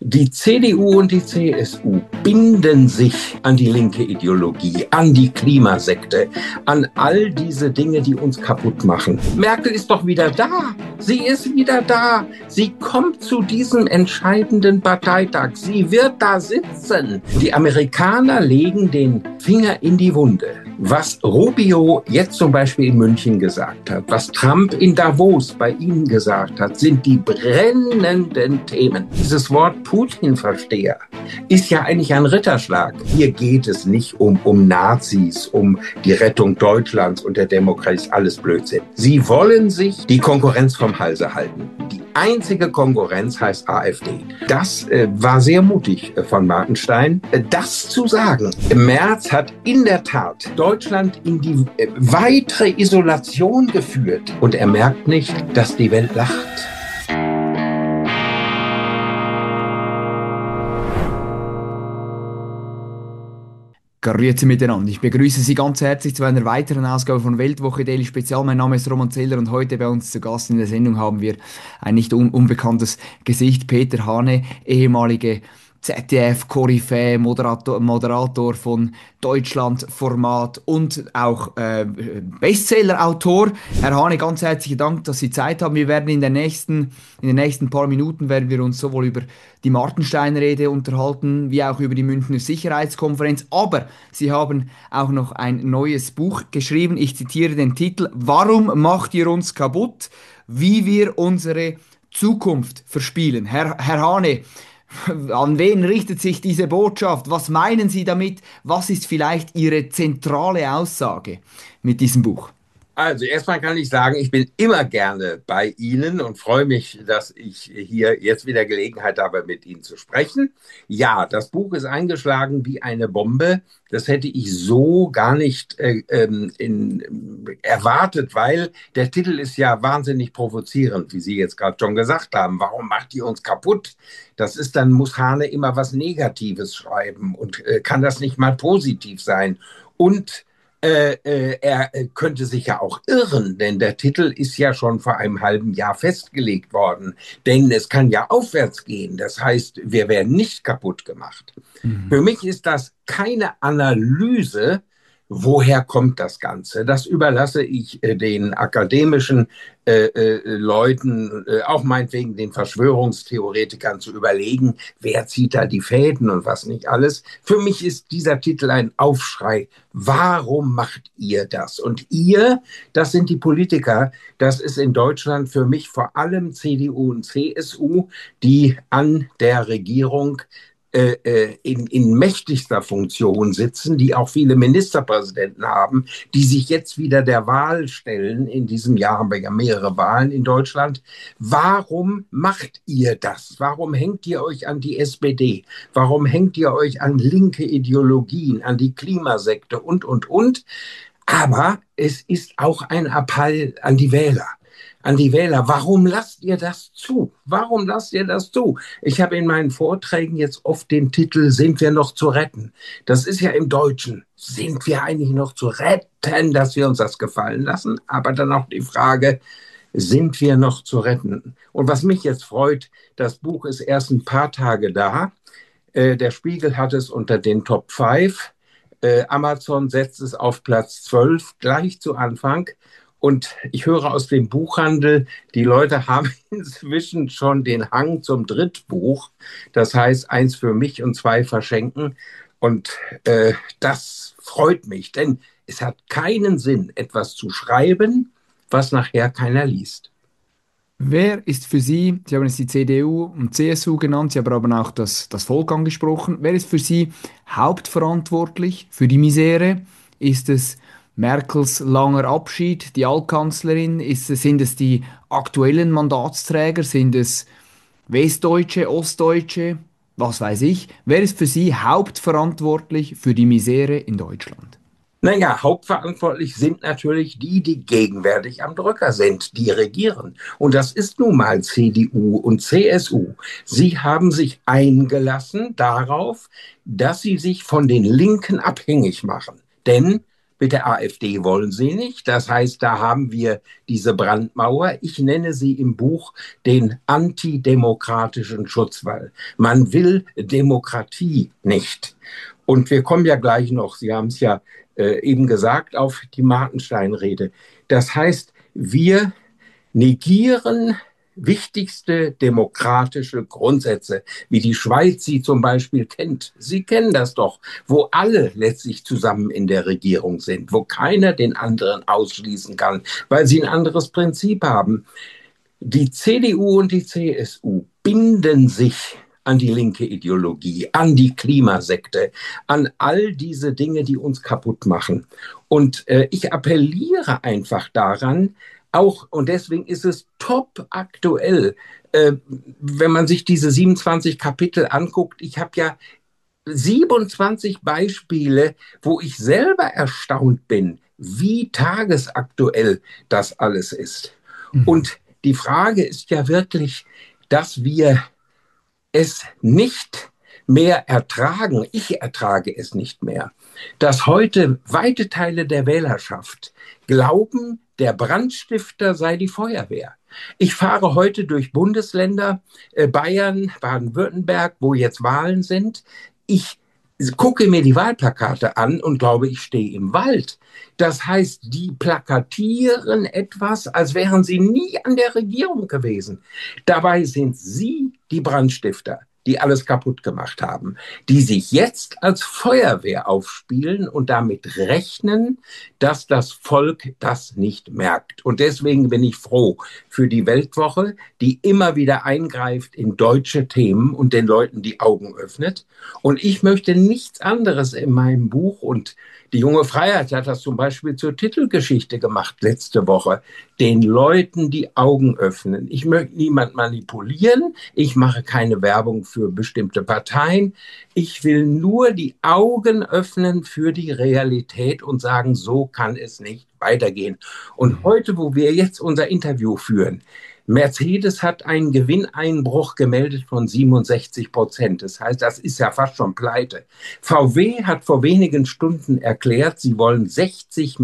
Die CDU und die CSU binden sich an die linke Ideologie, an die Klimasekte, an all diese Dinge, die uns kaputt machen. Merkel ist doch wieder da. Sie ist wieder da. Sie kommt zu diesem entscheidenden Parteitag. Sie wird da sitzen. Die Amerikaner legen den Finger in die Wunde. Was Rubio jetzt zum Beispiel in München gesagt hat, was Trump in Davos bei Ihnen gesagt hat, sind die brennenden Themen. Dieses Wort Putin-Versteher ist ja eigentlich ein Ritterschlag. Hier geht es nicht um Nazis, um die Rettung Deutschlands und der Demokratie, alles Blödsinn. Sie wollen sich die Konkurrenz vom Halse halten. Die einzige Konkurrenz heißt AfD. Das war sehr mutig von Martenstein, das zu sagen. Merz hat in der Tat Deutschland in die weitere Isolation geführt. Und er merkt nicht, dass die Welt lacht. Grüezi miteinander. Ich begrüße Sie ganz herzlich zu einer weiteren Ausgabe von Weltwoche Daily Spezial. Mein Name ist Roman Zeller und heute bei uns zu Gast in der Sendung haben wir ein nicht unbekanntes Gesicht, Peter Hane, ehemalige ZDF-Koryphäe, Moderator von Deutschland-Format und auch Bestseller-Autor. Herr Hane, ganz herzlichen Dank, dass Sie Zeit haben. Wir werden in den nächsten paar Minuten werden wir uns sowohl über die Martenstein-Rede unterhalten, wie auch über die Münchner Sicherheitskonferenz. Aber Sie haben auch noch ein neues Buch geschrieben. Ich zitiere den Titel: Warum macht ihr uns kaputt? Wie wir unsere Zukunft verspielen. Herr Hane, an wen richtet sich diese Botschaft? Was meinen Sie damit? Was ist vielleicht Ihre zentrale Aussage mit diesem Buch? Also erstmal kann ich sagen, ich bin immer gerne bei Ihnen und freue mich, dass ich hier jetzt wieder Gelegenheit habe, mit Ihnen zu sprechen. Ja, das Buch ist eingeschlagen wie eine Bombe. Das hätte ich so gar nicht erwartet, weil der Titel ist ja wahnsinnig provozierend, wie Sie jetzt gerade schon gesagt haben. Warum macht ihr uns kaputt? Das ist dann, muss Hane immer was Negatives schreiben und kann das nicht mal positiv sein. Und er könnte sich ja auch irren, denn der Titel ist ja schon vor einem halben Jahr festgelegt worden. Denn es kann ja aufwärts gehen. Das heißt, wir werden nicht kaputt gemacht. Für mich ist das keine Analyse, woher kommt das Ganze. Das überlasse ich den akademischen Leuten, auch meinetwegen den Verschwörungstheoretikern zu überlegen, wer zieht da die Fäden und was nicht alles. Für mich ist dieser Titel ein Aufschrei. Warum macht ihr das? Und ihr, das sind die Politiker, das ist in Deutschland für mich vor allem CDU und CSU, die an der Regierung in mächtigster Funktion sitzen, die auch viele Ministerpräsidenten haben, die sich jetzt wieder der Wahl stellen. In diesem Jahr haben wir ja mehrere Wahlen in Deutschland. Warum macht ihr das? Warum hängt ihr euch an die SPD? Warum hängt ihr euch an linke Ideologien, an die Klimasekte und? Aber es ist auch ein Appell an die Wähler. Warum lasst ihr das zu? Warum lasst ihr das zu? Ich habe in meinen Vorträgen jetzt oft den Titel "Sind wir noch zu retten?" Das ist ja im Deutschen. Sind wir eigentlich noch zu retten, dass wir uns das gefallen lassen? Aber dann auch die Frage, sind wir noch zu retten? Und was mich jetzt freut, das Buch ist erst ein paar Tage da. Der Spiegel hat es unter den Top 5. Amazon setzt es auf Platz 12, gleich zu Anfang. Und ich höre aus dem Buchhandel, die Leute haben inzwischen schon den Hang zum Drittbuch. Das heißt, 1 für mich und 2 verschenken. Und das freut mich, denn es hat keinen Sinn, etwas zu schreiben, was nachher keiner liest. Wer ist für Sie, Sie haben jetzt die CDU und CSU genannt, Sie haben aber auch das Volk angesprochen, wer ist für Sie hauptverantwortlich für die Misere? Ist es Merkels langer Abschied, die Altkanzlerin? Sind es die aktuellen Mandatsträger? Sind es Westdeutsche, Ostdeutsche? Was weiß ich. Wer ist für Sie hauptverantwortlich für die Misere in Deutschland? Naja, hauptverantwortlich sind natürlich die, die gegenwärtig am Drücker sind, die regieren. Und das ist nun mal CDU und CSU. Sie haben sich eingelassen darauf, dass sie sich von den Linken abhängig machen. Denn Mit der AfD wollen sie nicht. Das heißt, da haben wir diese Brandmauer. Ich nenne sie im Buch den antidemokratischen Schutzwall. Man will Demokratie nicht. Und wir kommen ja gleich noch, Sie haben es ja eben gesagt, auf die Martenstein-Rede. Das heißt, wir negieren wichtigste demokratische Grundsätze, wie die Schweiz sie zum Beispiel kennt. Sie kennen das doch, wo alle letztlich zusammen in der Regierung sind, wo keiner den anderen ausschließen kann, weil sie ein anderes Prinzip haben. Die CDU und die CSU binden sich an die linke Ideologie, an die Klimasekte, an all diese Dinge, die uns kaputt machen. Und ich appelliere einfach daran, auch, und deswegen ist es top aktuell, wenn man sich diese 27 Kapitel anguckt. Ich habe ja 27 Beispiele, wo ich selber erstaunt bin, wie tagesaktuell das alles ist. Mhm. Und die Frage ist ja wirklich, dass wir es nicht mehr ertragen, ich ertrage es nicht mehr, dass heute weite Teile der Wählerschaft glauben, der Brandstifter sei die Feuerwehr. Ich fahre heute durch Bundesländer, Bayern, Baden-Württemberg, wo jetzt Wahlen sind. Ich gucke mir die Wahlplakate an und glaube, ich stehe im Wald. Das heißt, die plakatieren etwas, als wären sie nie an der Regierung gewesen. Dabei sind sie die Brandstifter, die alles kaputt gemacht haben, die sich jetzt als Feuerwehr aufspielen und damit rechnen, dass das Volk das nicht merkt. Und deswegen bin ich froh für die Weltwoche, die immer wieder eingreift in deutsche Themen und den Leuten die Augen öffnet. Und ich möchte nichts anderes in meinem Buch, und die Junge Freiheit hat das zum Beispiel zur Titelgeschichte gemacht letzte Woche, den Leuten die Augen öffnen. Ich möchte niemand manipulieren. Ich mache keine Werbung für bestimmte Parteien. Ich will nur die Augen öffnen für die Realität und sagen, so kann es nicht weitergehen. Und heute, wo wir jetzt unser Interview führen, Mercedes hat einen Gewinneinbruch gemeldet von 67%. Das heißt, das ist ja fast schon pleite. VW hat vor wenigen Stunden erklärt, sie wollen 60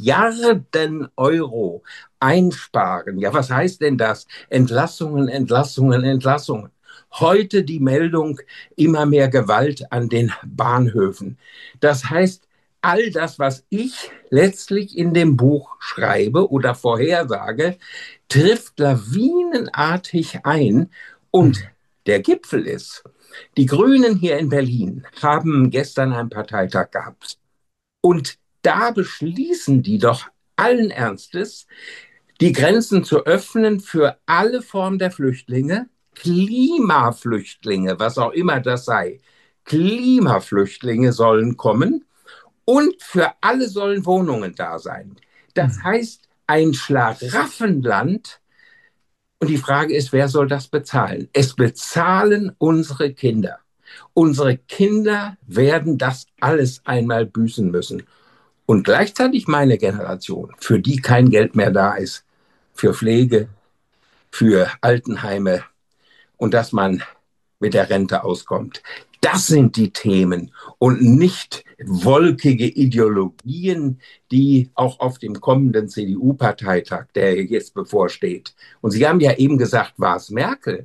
Milliarden Euro einsparen. Ja, was heißt denn das? Entlassungen, Entlassungen, Entlassungen. Heute die Meldung, immer mehr Gewalt an den Bahnhöfen. Das heißt, all das, was ich letztlich in dem Buch schreibe oder vorhersage, trifft lawinenartig ein. Und der Gipfel ist, die Grünen hier in Berlin haben gestern einen Parteitag gehabt. Und da beschließen die doch allen Ernstes, die Grenzen zu öffnen für alle Formen der Flüchtlinge, Klimaflüchtlinge, was auch immer das sei. Klimaflüchtlinge sollen kommen und für alle sollen Wohnungen da sein. Das heißt, ein Schlaraffenland. Und die Frage ist, wer soll das bezahlen? Es bezahlen unsere Kinder. Unsere Kinder werden das alles einmal büßen müssen. Und gleichzeitig meine Generation, für die kein Geld mehr da ist, für Pflege, für Altenheime und dass man mit der Rente auskommt. Das sind die Themen und nicht wolkige Ideologien, die auch auf dem kommenden CDU-Parteitag, der jetzt bevorsteht. Und Sie haben ja eben gesagt, war es Merkel?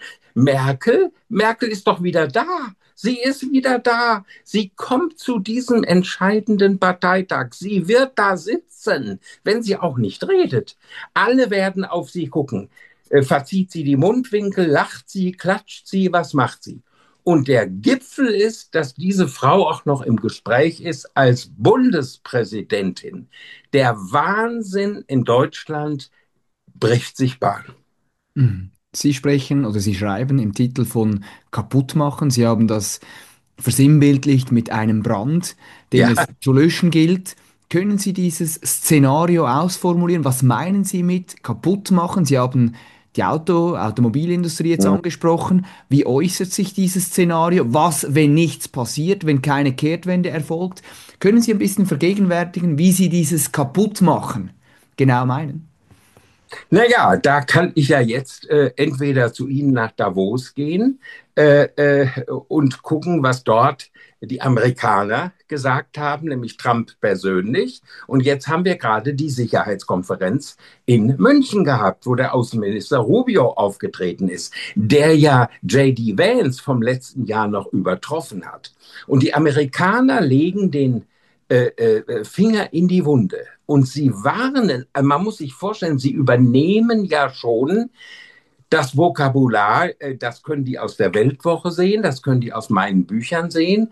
Merkel ist doch wieder da. Sie ist wieder da. Sie kommt zu diesem entscheidenden Parteitag. Sie wird da sitzen, wenn sie auch nicht redet. Alle werden auf sie gucken. Verzieht sie die Mundwinkel, lacht sie, klatscht sie, was macht sie? Und der Gipfel ist, dass diese Frau auch noch im Gespräch ist als Bundespräsidentin. Der Wahnsinn in Deutschland bricht sich Bahn. Sie sprechen oder Sie schreiben im Titel von Kaputtmachen. Sie haben das versinnbildlicht mit einem Brand, den Ja, es zu löschen gilt. Können Sie dieses Szenario ausformulieren? Was meinen Sie mit Kaputtmachen? Sie haben die Automobilindustrie jetzt angesprochen. Wie äußert sich dieses Szenario? Was, wenn nichts passiert, wenn keine Kehrtwende erfolgt? Können Sie ein bisschen vergegenwärtigen, wie Sie dieses Kaputtmachen genau meinen? naja, da kann ich ja jetzt entweder zu Ihnen nach Davos gehen, und gucken, was dort die Amerikaner gesagt haben, nämlich Trump persönlich. Und jetzt haben wir gerade die Sicherheitskonferenz in München gehabt, wo der Außenminister Rubio aufgetreten ist, der ja J.D. Vance vom letzten Jahr noch übertroffen hat. Und die Amerikaner legen den Finger in die Wunde. Und sie warnen, man muss sich vorstellen, sie übernehmen ja schon das Vokabular, das können die aus der Weltwoche sehen, das können die aus meinen Büchern sehen.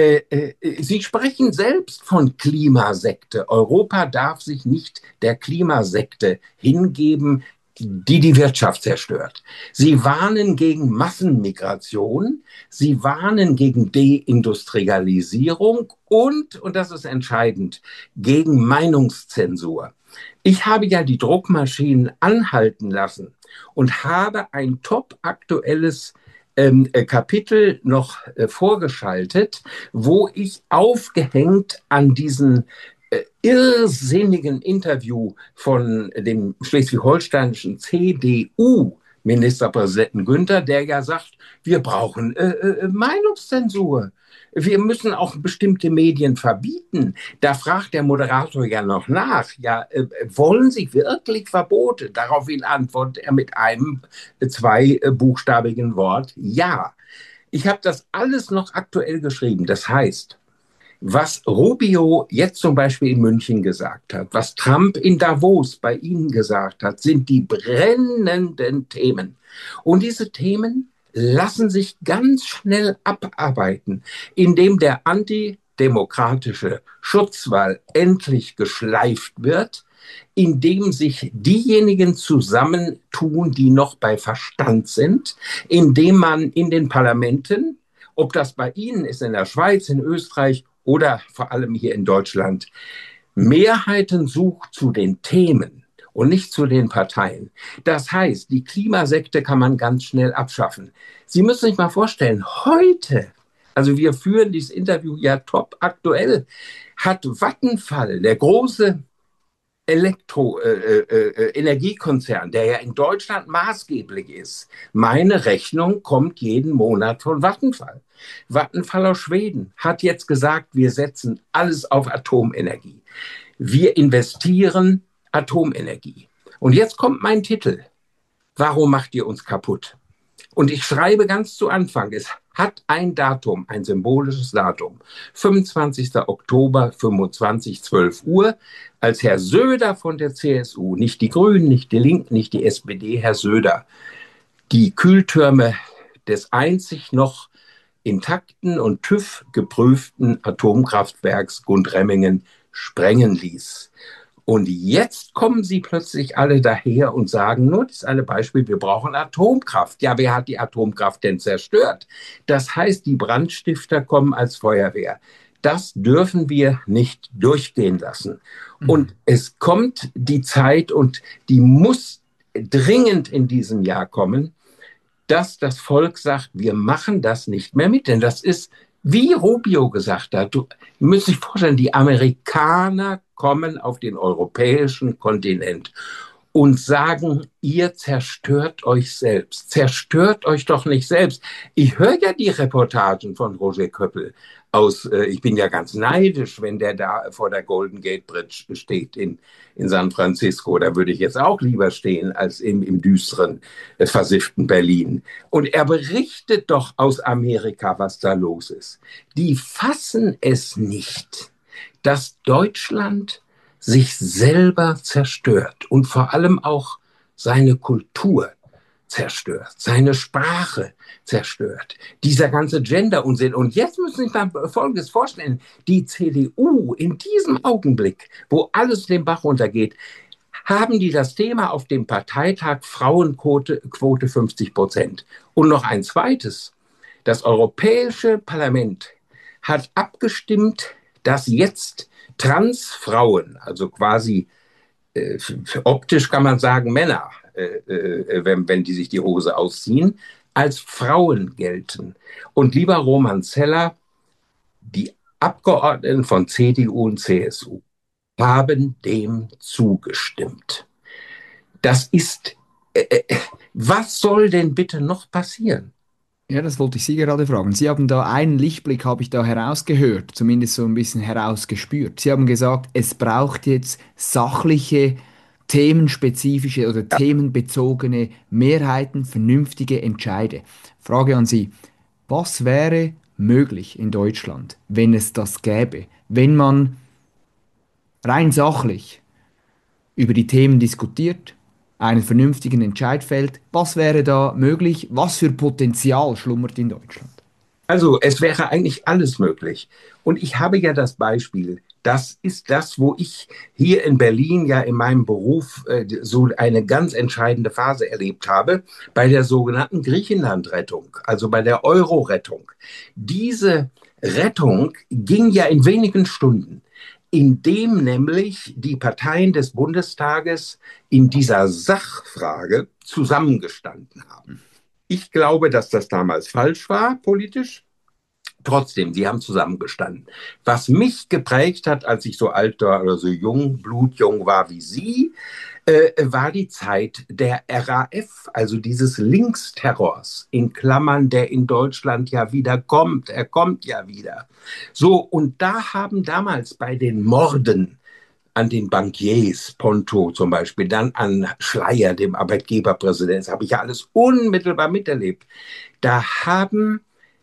Sie sprechen selbst von Klimasekte. Europa darf sich nicht der Klimasekte hingeben, die die Wirtschaft zerstört. Sie warnen gegen Massenmigration, sie warnen gegen Deindustrialisierung und das ist entscheidend, gegen Meinungszensur. Ich habe ja die Druckmaschinen anhalten lassen und habe ein top aktuelles Kapitel noch vorgeschaltet, wo ich aufgehängt an diesen irrsinnigen Interview von dem schleswig-holsteinischen CDU-Ministerpräsidenten Günther, der ja sagt, wir brauchen Meinungszensur. Wir müssen auch bestimmte Medien verbieten. Da fragt der Moderator ja noch nach, ja, wollen Sie wirklich Verbote? Daraufhin antwortet er mit einem zweibuchstabigen Wort, ja. Ich habe das alles noch aktuell geschrieben. Das heißt, was Rubio jetzt zum Beispiel in München gesagt hat, was Trump in Davos bei Ihnen gesagt hat, sind die brennenden Themen. Und diese Themen lassen sich ganz schnell abarbeiten, indem der antidemokratische Schutzwall endlich geschleift wird, indem sich diejenigen zusammentun, die noch bei Verstand sind, indem man in den Parlamenten, ob das bei Ihnen ist, in der Schweiz, in Österreich oder vor allem hier in Deutschland, Mehrheiten sucht zu den Themen und nicht zu den Parteien. Das heißt, die Klimasekte kann man ganz schnell abschaffen. Sie müssen sich mal vorstellen, heute, also wir führen dieses Interview ja top aktuell, hat Vattenfall, der große Energiekonzern, der ja in Deutschland maßgeblich ist. Meine Rechnung kommt jeden Monat von Vattenfall. Vattenfall aus Schweden hat jetzt gesagt, wir setzen alles auf Atomenergie. Wir investieren Atomenergie. Und jetzt kommt mein Titel. Warum macht ihr uns kaputt? Und ich schreibe ganz zu Anfang, es hat ein Datum, ein symbolisches Datum, 25. Oktober 25, 12 Uhr, als Herr Söder von der CSU, nicht die Grünen, nicht die Linken, nicht die SPD, Herr Söder, die Kühltürme des einzig noch intakten und TÜV geprüften Atomkraftwerks Gundremmingen sprengen ließ. Und jetzt kommen sie plötzlich alle daher und sagen, nur das eine Beispiel, wir brauchen Atomkraft. Ja, wer hat die Atomkraft denn zerstört? Das heißt, die Brandstifter kommen als Feuerwehr. Das dürfen wir nicht durchgehen lassen. Und es kommt die Zeit, und die muss dringend in diesem Jahr kommen, dass das Volk sagt, wir machen das nicht mehr mit. Denn das ist, wie Rubio gesagt hat, du müsst sich vorstellen, die Amerikaner kommen auf den europäischen Kontinent und sagen, ihr zerstört euch selbst. Zerstört euch doch nicht selbst. Ich höre ja die Reportagen von Roger Köppel aus, ich bin ja ganz neidisch, wenn der da vor der Golden Gate Bridge steht in San Francisco. Da würde ich jetzt auch lieber stehen als im düsteren, versifften Berlin. Und er berichtet doch aus Amerika, was da los ist. Die fassen es nicht, dass Deutschland sich selber zerstört und vor allem auch seine Kultur zerstört, seine Sprache zerstört, dieser ganze Gender-Unsinn. Und jetzt müssen Sie sich mal Folgendes vorstellen, die CDU in diesem Augenblick, wo alles den Bach runtergeht, haben die das Thema auf dem Parteitag Frauenquote 50%. Und noch ein zweites, das Europäische Parlament hat abgestimmt, dass jetzt Transfrauen, also quasi optisch kann man sagen Männer, wenn die sich die Hose ausziehen, als Frauen gelten. Und lieber Roman Zeller, die Abgeordneten von CDU und CSU haben dem zugestimmt. Das ist, was soll denn bitte noch passieren? Ja, das wollte ich Sie gerade fragen. Sie haben da einen Lichtblick, habe ich da herausgehört, zumindest so ein bisschen herausgespürt. Sie haben gesagt, es braucht jetzt sachliche, themenspezifische oder themenbezogene Mehrheiten, vernünftige Entscheide. Frage an Sie, was wäre möglich in Deutschland, wenn es das gäbe, wenn man rein sachlich über die Themen diskutiert, einen vernünftigen Entscheid fällt? Was wäre da möglich? Was für Potenzial schlummert in Deutschland? Also es wäre eigentlich alles möglich. Und ich habe ja das Beispiel. Das ist das, wo ich hier in Berlin ja in meinem Beruf so eine ganz entscheidende Phase erlebt habe, bei der sogenannten Griechenland-Rettung, also bei der Euro-Rettung. Diese Rettung ging ja in wenigen Stunden, indem nämlich die Parteien des Bundestages in dieser Sachfrage zusammengestanden haben. Ich glaube, dass das damals falsch war, politisch. Trotzdem, sie haben zusammengestanden. Was mich geprägt hat, als ich so alt war oder so jung, blutjung war wie Sie, war die Zeit der RAF, also dieses Linksterrors, in Klammern, der in Deutschland ja wieder kommt. Er kommt ja wieder. So, und da haben damals bei den Morden an den Bankiers, Ponto zum Beispiel, dann an Schleyer, dem Arbeitgeberpräsidenten, das habe ich ja alles unmittelbar miterlebt. Da haben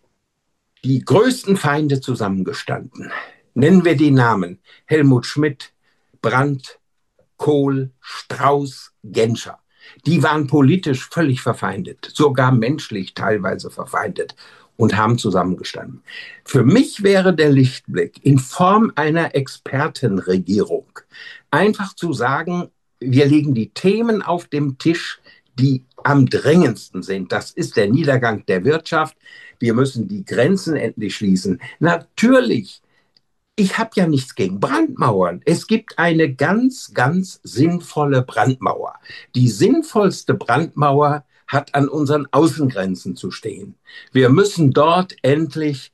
die größten Feinde zusammengestanden. Nennen wir die Namen: Helmut Schmidt, Brandt, Kohl, Strauß, Genscher. Die waren politisch völlig verfeindet, sogar menschlich teilweise verfeindet und haben zusammengestanden. Für mich wäre der Lichtblick in Form einer Expertenregierung einfach zu sagen, wir legen die Themen auf den Tisch, die am drängendsten sind. Das ist der Niedergang der Wirtschaft. Wir müssen die Grenzen endlich schließen. Natürlich, ich habe ja nichts gegen Brandmauern. Es gibt eine ganz, ganz sinnvolle Brandmauer. Die sinnvollste Brandmauer hat an unseren Außengrenzen zu stehen. Wir müssen dort endlich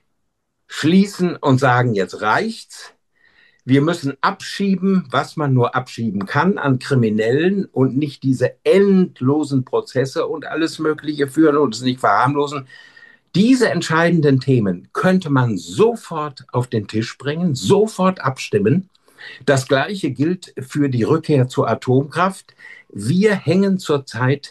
schließen und sagen, jetzt reicht's. Wir müssen abschieben, was man nur abschieben kann an Kriminellen und nicht diese endlosen Prozesse und alles Mögliche führen und es nicht verharmlosen. Diese entscheidenden Themen könnte man sofort auf den Tisch bringen, sofort abstimmen. Das Gleiche gilt für die Rückkehr zur Atomkraft. Wir hängen zurzeit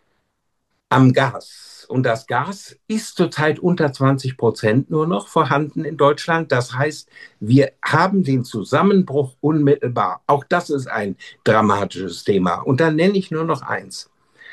am Gas. Und das Gas ist zurzeit unter 20% nur noch vorhanden in Deutschland. Das heißt, wir haben den Zusammenbruch unmittelbar. Auch das ist ein dramatisches Thema. Und dann nenne ich nur noch eins.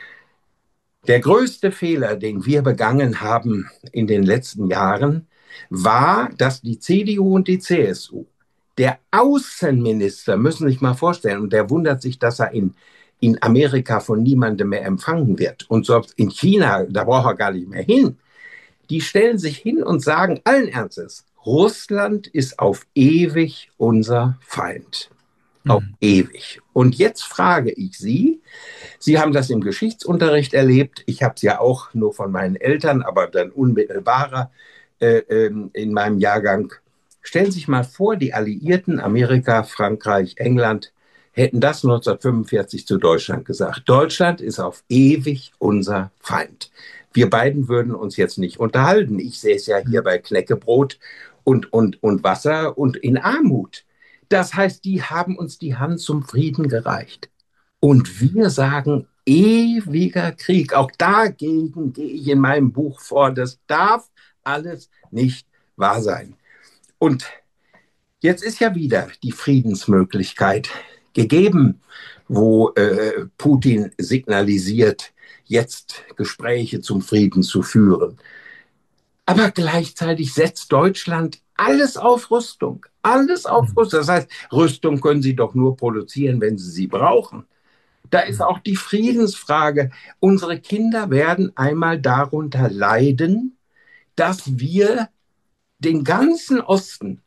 Der größte Fehler, den wir begangen haben in den letzten Jahren, war, dass die CDU und die CSU, der Außenminister, müssen Sie sich mal vorstellen, und der wundert sich, dass er in Amerika von niemandem mehr empfangen wird. Und so in China, da braucht er gar nicht mehr hin. Die stellen sich hin und sagen allen Ernstes, Russland ist auf ewig unser Feind. Auf ewig. Und jetzt frage ich Sie, Sie haben das im Geschichtsunterricht erlebt, ich habe es ja auch nur von meinen Eltern, aber dann unmittelbarer in meinem Jahrgang. Stellen Sie sich mal vor, die Alliierten, Amerika, Frankreich, England, hätten das 1945 zu Deutschland gesagt. Deutschland ist auf ewig unser Feind. Wir beiden würden uns jetzt nicht unterhalten. Ich sehe es ja hier bei Knäckebrot und Wasser und in Armut. Das heißt, die haben uns die Hand zum Frieden gereicht. Und wir sagen, ewiger Krieg. Auch dagegen gehe ich in meinem Buch vor. Das darf alles nicht wahr sein. Und jetzt ist ja wieder die Friedensmöglichkeit gegeben, wo Putin signalisiert, jetzt Gespräche zum Frieden zu führen. Aber gleichzeitig setzt Deutschland alles auf Rüstung. Alles auf Rüstung. Das heißt, Rüstung können Sie doch nur produzieren, wenn Sie sie brauchen. Da ist auch die Friedensfrage. Unsere Kinder werden einmal darunter leiden, dass wir den ganzen Osten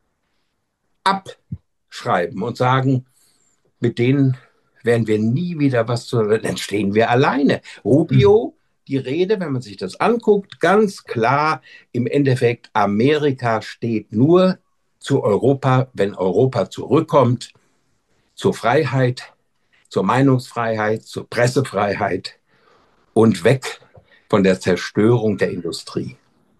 abschreiben und sagen, mit denen werden wir nie wieder was zu, dann stehen wir alleine. Rubio, die Rede, wenn man sich das anguckt, ganz klar, im Endeffekt, Amerika steht nur zu Europa, wenn Europa zurückkommt zur Freiheit, zur Meinungsfreiheit, zur Pressefreiheit und weg von der Zerstörung der Industrie.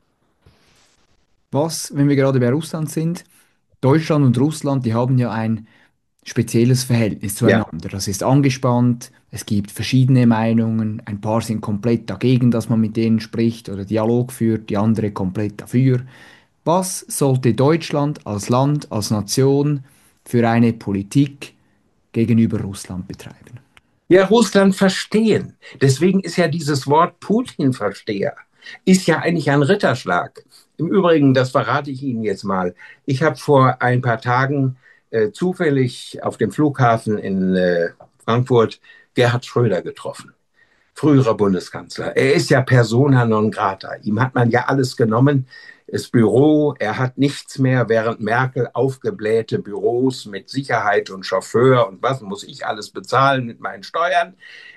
Was, wenn wir gerade bei Russland sind, Deutschland und Russland, die haben ja ein spezielles Verhältnis Ja. zueinander. Das ist angespannt, es gibt verschiedene Meinungen, ein paar sind komplett dagegen, dass man mit denen spricht oder Dialog führt, die andere komplett dafür. Was sollte Deutschland als Land, als Nation für eine Politik gegenüber Russland betreiben? Ja, Russland verstehen. Deswegen ist ja dieses Wort Putin-Versteher, ist ja eigentlich ein Ritterschlag. Im Übrigen, das verrate ich Ihnen jetzt mal. Ich habe vor ein paar Tagen zufällig auf dem Flughafen in Frankfurt Gerhard Schröder getroffen, früherer Bundeskanzler. Er ist ja persona non grata. Ihm hat man ja alles genommen. Das Büro, er hat nichts mehr, während Merkel aufgeblähte Büros mit Sicherheit und Chauffeur und was muss ich alles bezahlen mit meinen Steuern,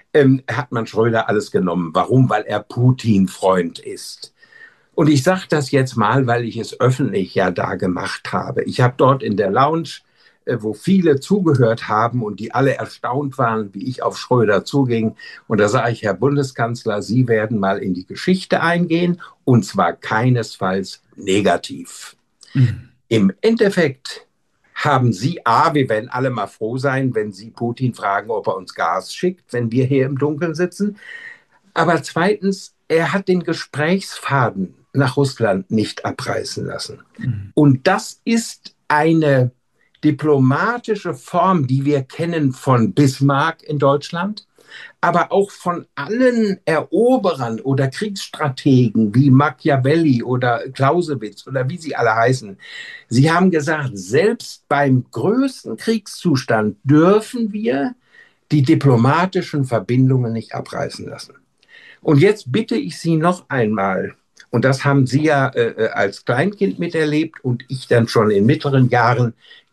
hat man Schröder alles genommen. Warum? Weil er Putin-Freund ist. Und ich sage das jetzt mal, weil ich es öffentlich ja da gemacht habe. Ich habe dort in der Lounge, wo viele zugehört haben und die alle erstaunt waren, wie ich auf Schröder zuging. Und da sage ich, Herr Bundeskanzler, Sie werden mal in die Geschichte eingehen, und zwar keinesfalls negativ. Mhm. Im Endeffekt haben Sie, wir werden alle mal froh sein, wenn Sie Putin fragen, ob er uns Gas schickt, wenn wir hier im Dunkeln sitzen. Aber zweitens, er hat den Gesprächsfaden nach Russland nicht abreißen lassen. Mhm. Und das ist eine diplomatische Form, die wir kennen von Bismarck in Deutschland, aber auch von allen Eroberern oder Kriegsstrategen wie Machiavelli oder Clausewitz oder wie sie alle heißen. Sie haben gesagt, selbst beim größten Kriegszustand dürfen wir die diplomatischen Verbindungen nicht abreißen lassen. Und jetzt bitte ich Sie noch einmal, und das haben Sie ja als Kleinkind miterlebt und ich dann schon in mittleren Jahren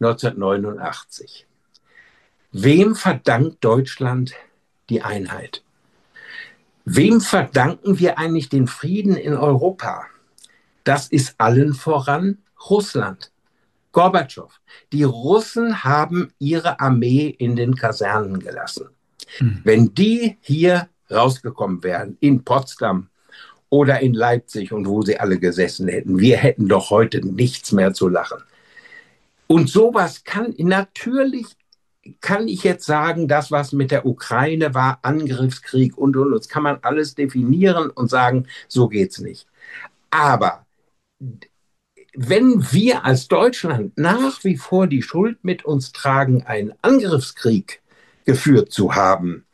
1989. Wem verdankt Deutschland die Einheit? Wem verdanken wir eigentlich den Frieden in Europa? Das ist allen voran Russland. Gorbatschow. Die Russen haben ihre Armee in den Kasernen gelassen. Mhm. Wenn die hier rausgekommen wären, in Potsdam oder in Leipzig und wo sie alle gesessen hätten, wir hätten doch heute nichts mehr zu lachen. Und sowas natürlich kann ich jetzt sagen, das, was mit der Ukraine war, Angriffskrieg und. Das kann man alles definieren und sagen, so geht's nicht. Aber wenn wir als Deutschland nach wie vor die Schuld mit uns tragen, einen Angriffskrieg geführt zu haben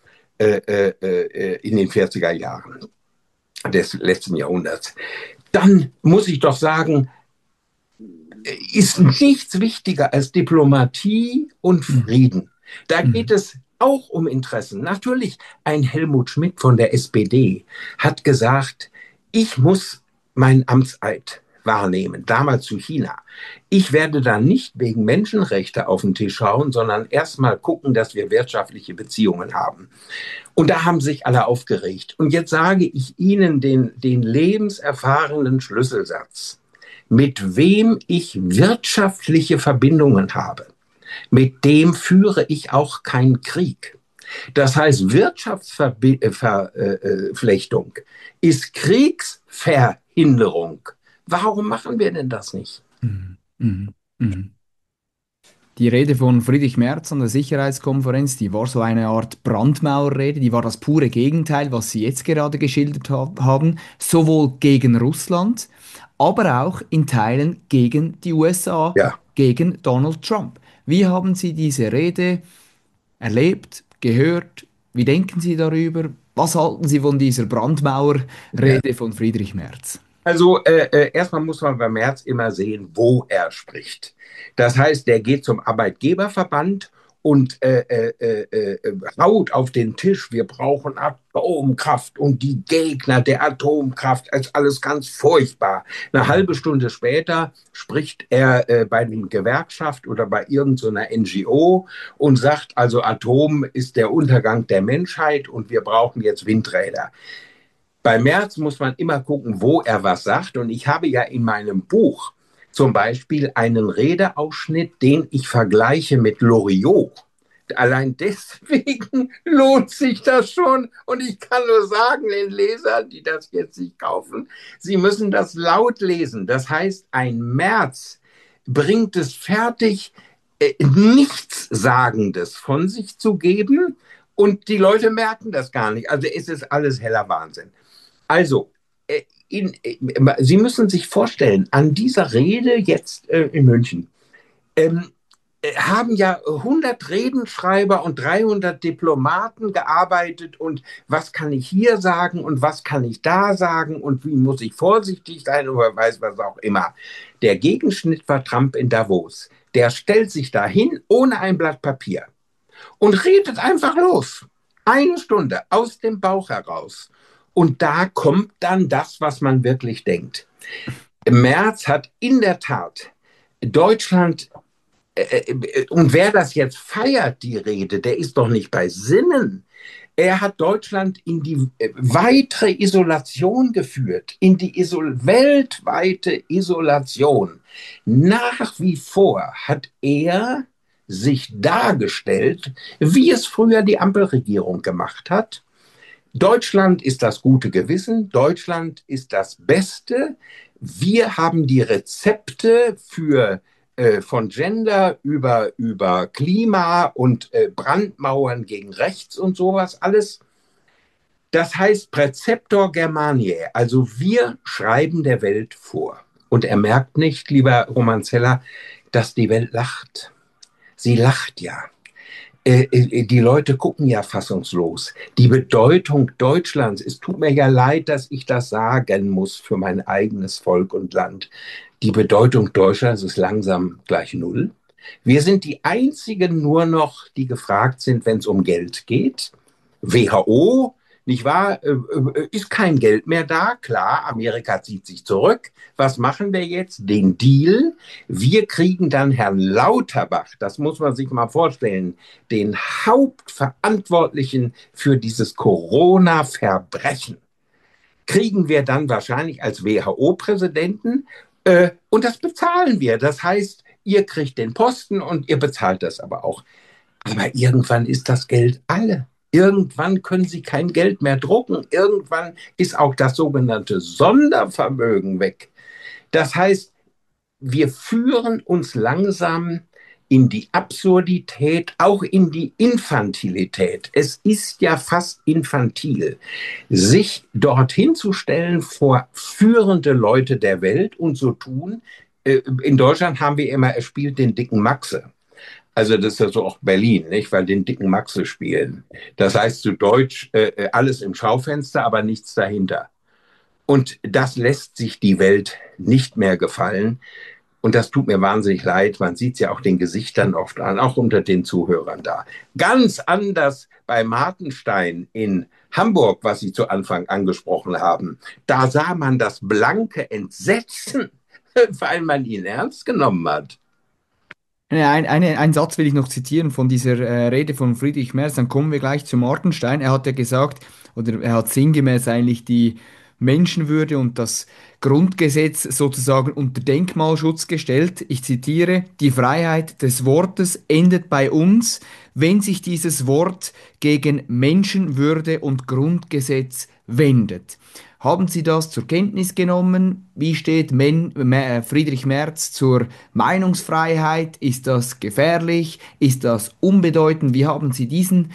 in den 40er Jahren des letzten Jahrhunderts, dann muss ich doch sagen, ist nichts wichtiger als Diplomatie und Frieden. Da geht es auch um Interessen. Natürlich, ein Helmut Schmidt von der SPD hat gesagt, ich muss meinen Amtseid wahrnehmen, damals zu China. Ich werde da nicht wegen Menschenrechte auf den Tisch hauen, sondern erstmal gucken, dass wir wirtschaftliche Beziehungen haben. Und da haben sich alle aufgeregt. Und jetzt sage ich Ihnen den lebenserfahrenen Schlüsselsatz: Mit wem ich wirtschaftliche Verbindungen habe, mit dem führe ich auch keinen Krieg. Das heißt, Wirtschaftsverflechtung ist Kriegsverhinderung. Warum machen wir denn das nicht? Mhm. Mhm. Mhm. Die Rede von Friedrich Merz an der Sicherheitskonferenz, die war so eine Art Brandmauerrede, die war das pure Gegenteil, was Sie jetzt gerade geschildert haben, sowohl gegen Russland, aber auch in Teilen gegen die USA, Ja. gegen Donald Trump. Wie haben Sie diese Rede erlebt, gehört? Wie denken Sie darüber? Was halten Sie von dieser Ja. Brandmauerrede von Friedrich Merz? Also erstmal muss man beim Merz immer sehen, wo er spricht. Das heißt, der geht zum Arbeitgeberverband und haut auf den Tisch, wir brauchen Atomkraft und die Gegner der Atomkraft, ist alles ganz furchtbar. Eine halbe Stunde später spricht er bei einer Gewerkschaft oder bei irgendeiner NGO und sagt, also Atom ist der Untergang der Menschheit und wir brauchen jetzt Windräder. Bei Merz muss man immer gucken, wo er was sagt. Und ich habe ja in meinem Buch zum Beispiel einen Redeausschnitt, den ich vergleiche mit Loriot. allein deswegen lohnt sich das schon. Und ich kann nur sagen, den Lesern, die das jetzt nicht kaufen, sie müssen das laut lesen. Das heißt, ein Merz bringt es fertig, Nichtssagendes von sich zu geben. Und die Leute merken das gar nicht. Also es ist alles heller Wahnsinn. Also, Sie müssen sich vorstellen, an dieser Rede jetzt in München, ähm, haben ja 100 Redenschreiber und 300 Diplomaten gearbeitet und was kann ich hier sagen und was kann ich da sagen und wie muss ich vorsichtig sein oder weiß was auch immer. Der Gegenschnitt war Trump in Davos. Der stellt sich dahin ohne ein Blatt Papier und redet einfach los. Eine Stunde aus dem Bauch heraus. Und da kommt dann das, was man wirklich denkt. Merz hat in der Tat Deutschland, und wer das jetzt feiert, die Rede, der ist doch nicht bei Sinnen. Er hat Deutschland in die weitere Isolation geführt, in die weltweite Isolation. Nach wie vor hat er sich dargestellt, wie es früher die Ampelregierung gemacht hat. Deutschland ist das gute Gewissen, Deutschland ist das Beste. Wir haben die Rezepte für von Gender über Klima und Brandmauern gegen rechts und sowas alles. Das heißt Präzeptor Germaniae, also wir schreiben der Welt vor. Und er merkt nicht, lieber Romanzella, dass die Welt lacht. Sie lacht ja. Die Leute gucken ja fassungslos. Die Bedeutung Deutschlands, es tut mir ja leid, dass ich das sagen muss für mein eigenes Volk und Land. Die Bedeutung Deutschlands ist langsam gleich null. Wir sind die einzigen nur noch, die gefragt sind, wenn es um Geld geht. WHO, nicht wahr, ist kein Geld mehr da. Klar, Amerika zieht sich zurück. Was machen wir jetzt? Den Deal. Wir kriegen dann Herrn Lauterbach, das muss man sich mal vorstellen, den Hauptverantwortlichen für dieses Corona-Verbrechen, kriegen wir dann wahrscheinlich als WHO-Präsidenten und das bezahlen wir. Das heißt, ihr kriegt den Posten und ihr bezahlt das aber auch. Aber irgendwann ist das Geld alle. Irgendwann können sie kein Geld mehr drucken. Irgendwann ist auch das sogenannte Sondervermögen weg. Das heißt, wir führen uns langsam in die Absurdität, auch in die Infantilität. Es ist ja fast infantil, sich dorthin zu stellen vor führende Leute der Welt und so tun. In Deutschland haben wir immer, er spielt den dicken Maxe. Also das ist ja so auch Berlin, nicht? Weil den dicken Maxe spielen. Das heißt zu Deutsch, alles im Schaufenster, aber nichts dahinter. Und das lässt sich die Welt nicht mehr gefallen. Und das tut mir wahnsinnig leid. Man sieht es ja auch den Gesichtern oft an, auch unter den Zuhörern da. Ganz anders bei Martenstein in Hamburg, was Sie zu Anfang angesprochen haben. Da sah man das blanke Entsetzen, weil man ihn ernst genommen hat. Einen Satz will ich noch zitieren von dieser Rede von Friedrich Merz, dann kommen wir gleich zu Martenstein. Er hat ja gesagt, oder er hat sinngemäß eigentlich die Menschenwürde und das Grundgesetz sozusagen unter Denkmalschutz gestellt. Ich zitiere, die Freiheit des Wortes endet bei uns, wenn sich dieses Wort gegen Menschenwürde und Grundgesetz wendet. Haben Sie das zur Kenntnis genommen? Wie steht Friedrich Merz zur Meinungsfreiheit? Ist das gefährlich? Ist das unbedeutend? Wie haben Sie diesen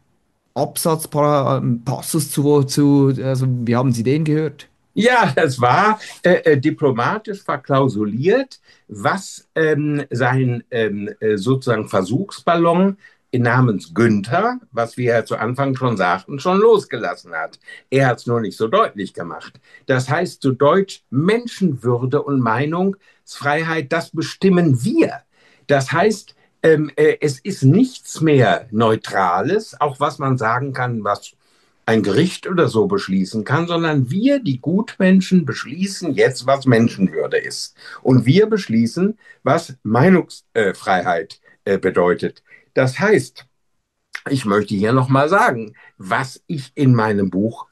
Passus also wie haben Sie den gehört? Ja, das war diplomatisch verklausuliert, was sein sozusagen Versuchsballon namens Günther, was wir ja zu Anfang schon sagten, schon losgelassen hat. Er hat es nur nicht so deutlich gemacht. Das heißt zu Deutsch, Menschenwürde und Meinungsfreiheit, das bestimmen wir. Das heißt, es ist nichts mehr Neutrales, auch was man sagen kann, was ein Gericht oder so beschließen kann, sondern wir, die Gutmenschen, beschließen jetzt, was Menschenwürde ist. Und wir beschließen, was Meinungsfreiheit bedeutet. Das heißt, ich möchte hier nochmal sagen, was ich in meinem Buch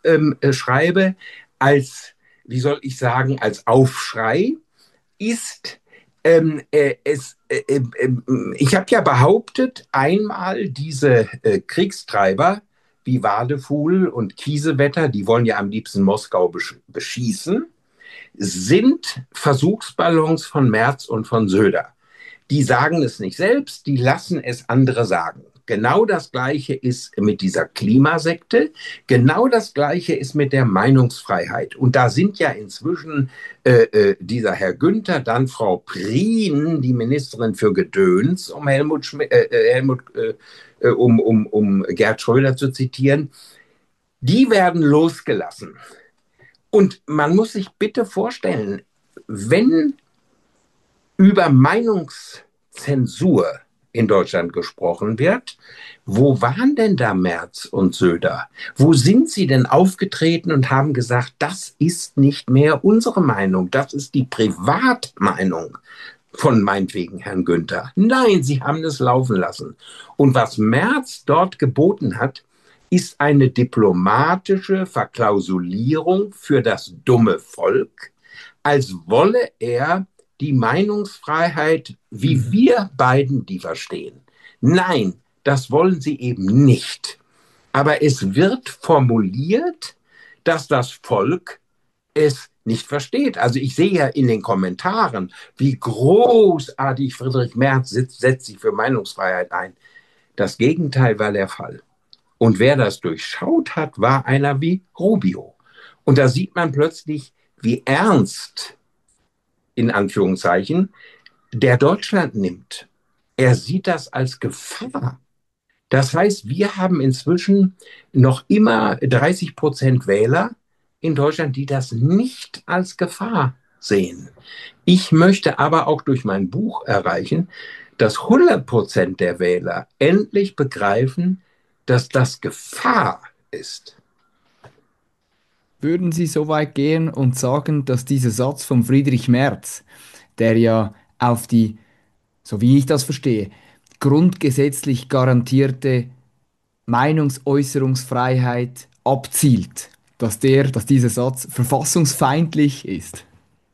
schreibe, als, wie soll ich sagen, als Aufschrei, ist Ich habe ja behauptet, einmal diese Kriegstreiber wie Wadefuhl und Kiesewetter, die wollen ja am liebsten Moskau beschießen, sind Versuchsballons von Merz und von Söder. Die sagen es nicht selbst, die lassen es andere sagen. Genau das Gleiche ist mit dieser Klimasekte. Genau das Gleiche ist mit der Meinungsfreiheit. Und da sind ja inzwischen dieser Herr Günther, dann Frau Prien, die Ministerin für Gedöns, um um Gerd Schröder zu zitieren, die werden losgelassen. Und man muss sich bitte vorstellen, wenn über Meinungszensur in Deutschland gesprochen wird, wo waren denn da Merz und Söder? Wo sind sie denn aufgetreten und haben gesagt, das ist nicht mehr unsere Meinung, das ist die Privatmeinung von meinetwegen Herrn Günther? Nein, sie haben es laufen lassen. Und was Merz dort geboten hat, ist eine diplomatische Verklausulierung für das dumme Volk, als wolle er die Meinungsfreiheit, wie wir beiden die verstehen. Nein, das wollen sie eben nicht. Aber es wird formuliert, dass das Volk es nicht versteht. Also ich sehe ja in den Kommentaren, wie großartig Friedrich Merz setzt sich für Meinungsfreiheit ein. Das Gegenteil war der Fall. Und wer das durchschaut hat, war einer wie Rubio. Und da sieht man plötzlich, wie ernst, in Anführungszeichen, der Deutschland nimmt. Er sieht das als Gefahr. Das heißt, wir haben inzwischen noch immer 30% Wähler in Deutschland, die das nicht als Gefahr sehen. Ich möchte aber auch durch mein Buch erreichen, dass 100% der Wähler endlich begreifen, dass das Gefahr ist. Würden Sie so weit gehen und sagen, dass dieser Satz von Friedrich Merz, der ja auf die, so wie ich das verstehe, grundgesetzlich garantierte Meinungsäußerungsfreiheit abzielt, dass dieser Satz verfassungsfeindlich ist?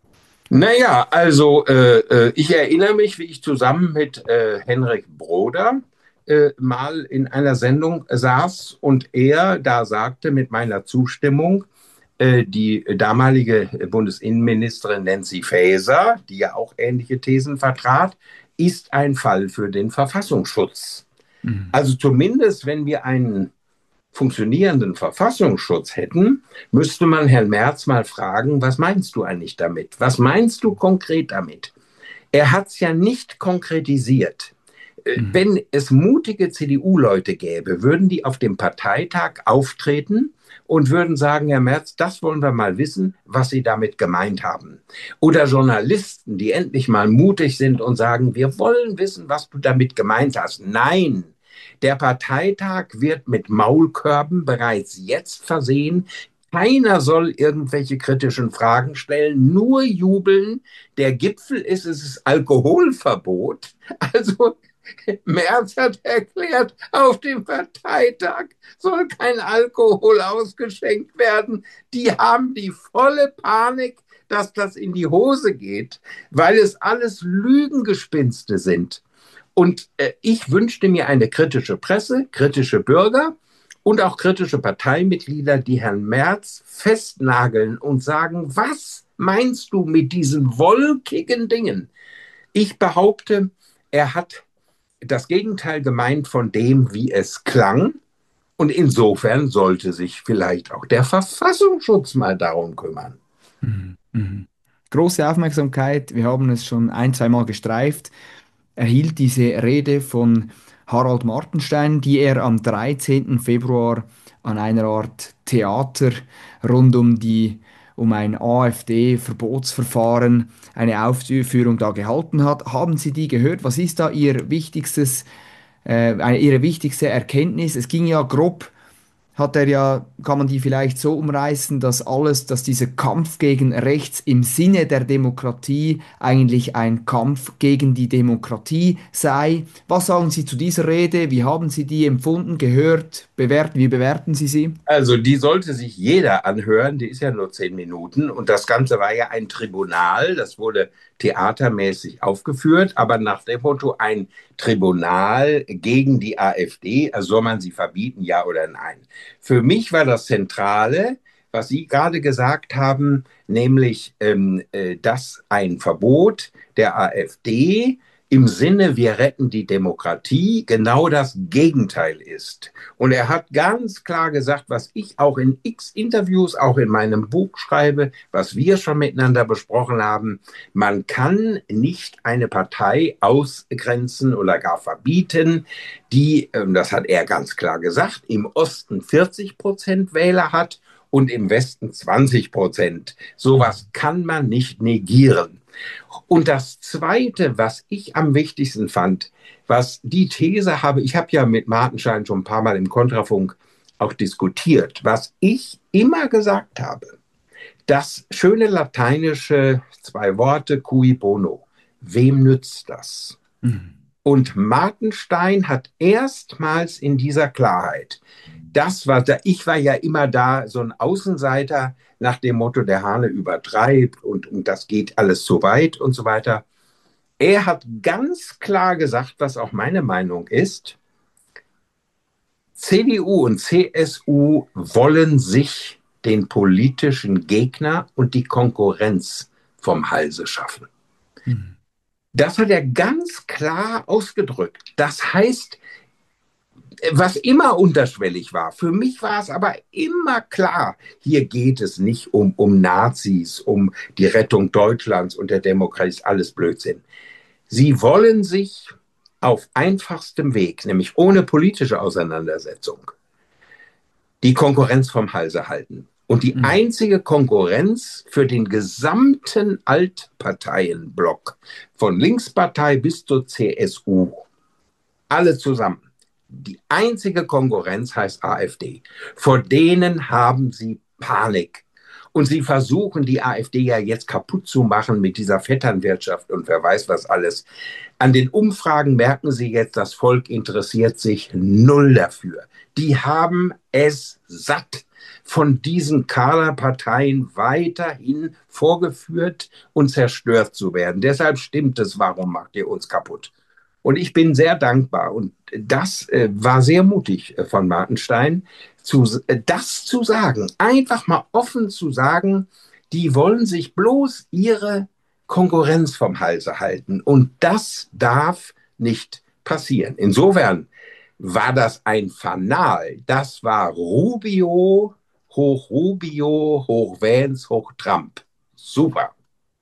Naja, also ich erinnere mich, wie ich zusammen mit Henrik Broder mal in einer Sendung saß und er da sagte mit meiner Zustimmung, die damalige Bundesinnenministerin Nancy Faeser, die ja auch ähnliche Thesen vertrat, ist ein Fall für den Verfassungsschutz. Mhm. Also zumindest, wenn wir einen funktionierenden Verfassungsschutz hätten, müsste man Herrn Merz mal fragen, was meinst du eigentlich damit? Was meinst du konkret damit? Er hat es ja nicht konkretisiert. Mhm. Wenn es mutige CDU-Leute gäbe, würden die auf dem Parteitag auftreten und würden sagen, Herr Merz, das wollen wir mal wissen, was Sie damit gemeint haben. Oder Journalisten, die endlich mal mutig sind und sagen, wir wollen wissen, was du damit gemeint hast. Nein, der Parteitag wird mit Maulkörben bereits jetzt versehen. Keiner soll irgendwelche kritischen Fragen stellen, nur jubeln. Der Gipfel ist es Alkoholverbot. Also Merz hat erklärt, auf dem Parteitag soll kein Alkohol ausgeschenkt werden. Die haben die volle Panik, dass das in die Hose geht, weil es alles Lügengespinste sind. Und ich wünschte mir eine kritische Presse, kritische Bürger und auch kritische Parteimitglieder, die Herrn Merz festnageln und sagen, was meinst du mit diesen wolkigen Dingen? Ich behaupte, er hat das Gegenteil gemeint von dem, wie es klang. Und insofern sollte sich vielleicht auch der Verfassungsschutz mal darum kümmern. Mhm. Mhm. Große Aufmerksamkeit, wir haben es schon ein, zweimal gestreift, erhielt diese Rede von Harald Martenstein, die er am 13. Februar an einer Art Theater rund um ein AfD-Verbotsverfahren, eine Aufführung da gehalten hat. Haben Sie die gehört? Was ist da Ihre wichtigste Erkenntnis? Es ging ja grob hat er ja, kann man die vielleicht so umreißen, dass dieser Kampf gegen rechts im Sinne der Demokratie eigentlich ein Kampf gegen die Demokratie sei. Was sagen Sie zu dieser Rede? Wie haben Sie die empfunden, gehört, wie bewerten Sie sie? Also die sollte sich jeder anhören, die ist ja nur 10 Minuten und das Ganze war ja ein Tribunal, das wurde theatermäßig aufgeführt, aber nach dem Motto ein Tribunal gegen die AfD, also soll man sie verbieten, ja oder nein. Für mich war das Zentrale, was Sie gerade gesagt haben, nämlich, dass ein Verbot der AfD im Sinne, wir retten die Demokratie, genau das Gegenteil ist. Und er hat ganz klar gesagt, was ich auch in x Interviews, auch in meinem Buch schreibe, was wir schon miteinander besprochen haben. Man kann nicht eine Partei ausgrenzen oder gar verbieten, die, das hat er ganz klar gesagt, im Osten 40% Wähler hat und im Westen 20%. Sowas kann man nicht negieren. Und das Zweite, was ich am wichtigsten fand, was die These habe, ich habe ja mit Martenstein schon ein paar Mal im Kontrafunk auch diskutiert, was ich immer gesagt habe, das schöne lateinische 2 Worte, cui bono, wem nützt das? Mhm. Und Martenstein hat erstmals in dieser Klarheit, ich war ja immer da, so ein Außenseiter nach dem Motto, der Hane übertreibt und das geht alles zu weit und so weiter. Er hat ganz klar gesagt, was auch meine Meinung ist, CDU und CSU wollen sich den politischen Gegner und die Konkurrenz vom Halse schaffen. Mhm. Das hat er ganz klar ausgedrückt. Das heißt, was immer unterschwellig war, für mich war es aber immer klar, hier geht es nicht um Nazis, um die Rettung Deutschlands und der Demokratie, ist alles Blödsinn. Sie wollen sich auf einfachstem Weg, nämlich ohne politische Auseinandersetzung, die Konkurrenz vom Halse halten. Und die Mhm. einzige Konkurrenz für den gesamten Altparteienblock, von Linkspartei bis zur CSU, alle zusammen, die einzige Konkurrenz heißt AfD. Vor denen haben sie Panik. Und sie versuchen, die AfD ja jetzt kaputt zu machen mit dieser Vetternwirtschaft und wer weiß was alles. An den Umfragen merken sie jetzt, das Volk interessiert sich null dafür. Die haben es satt, von diesen Kaderparteien weiterhin vorgeführt und zerstört zu werden. Deshalb stimmt es, warum macht ihr uns kaputt? Und ich bin sehr dankbar. Und das war sehr mutig von Martenstein, das zu sagen, einfach mal offen zu sagen, die wollen sich bloß ihre Konkurrenz vom Halse halten. Und das darf nicht passieren. Insofern war das ein Fanal. Das war Rubio, hoch Vance, hoch Trump. Super.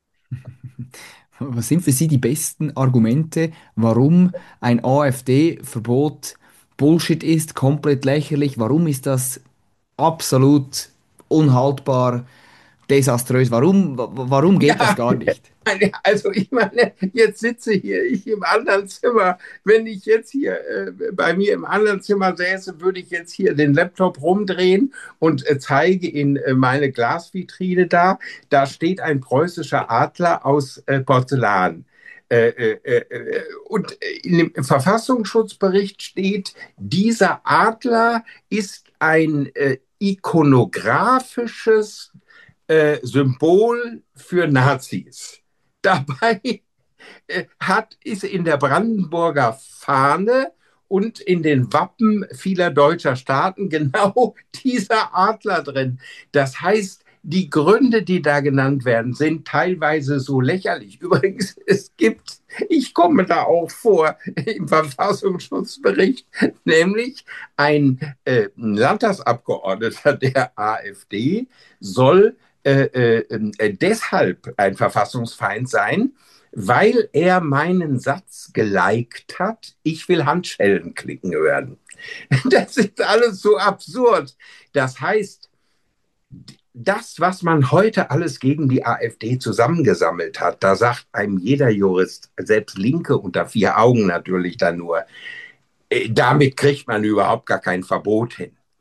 Was sind für Sie die besten Argumente, warum ein AfD-Verbot Bullshit ist, komplett lächerlich? Warum ist das absolut unhaltbar, desaströs? Warum geht das Ja, gar nicht? also ich meine, jetzt sitze hier ich im anderen Zimmer. Wenn ich jetzt hier bei mir im anderen Zimmer säße, würde ich jetzt hier den Laptop rumdrehen und zeige in meine Glasvitrine da. Da steht ein preußischer Adler aus Porzellan. Und im Verfassungsschutzbericht steht, dieser Adler ist ein ikonografisches Symbol für Nazis. Dabei ist in der Brandenburger Fahne und in den Wappen vieler deutscher Staaten genau dieser Adler drin. Das heißt, die Gründe, die da genannt werden, sind teilweise so lächerlich. Übrigens, ich komme da auch vor im Verfassungsschutzbericht, nämlich ein Landtagsabgeordneter der AfD soll deshalb ein Verfassungsfeind sein, weil er meinen Satz geliked hat, ich will Handschellen klicken hören. Das ist alles so absurd. Das heißt, das, was man heute alles gegen die AfD zusammengesammelt hat, da sagt einem jeder Jurist, selbst Linke unter 4 Augen natürlich dann nur, damit kriegt man überhaupt gar kein Verbot hin.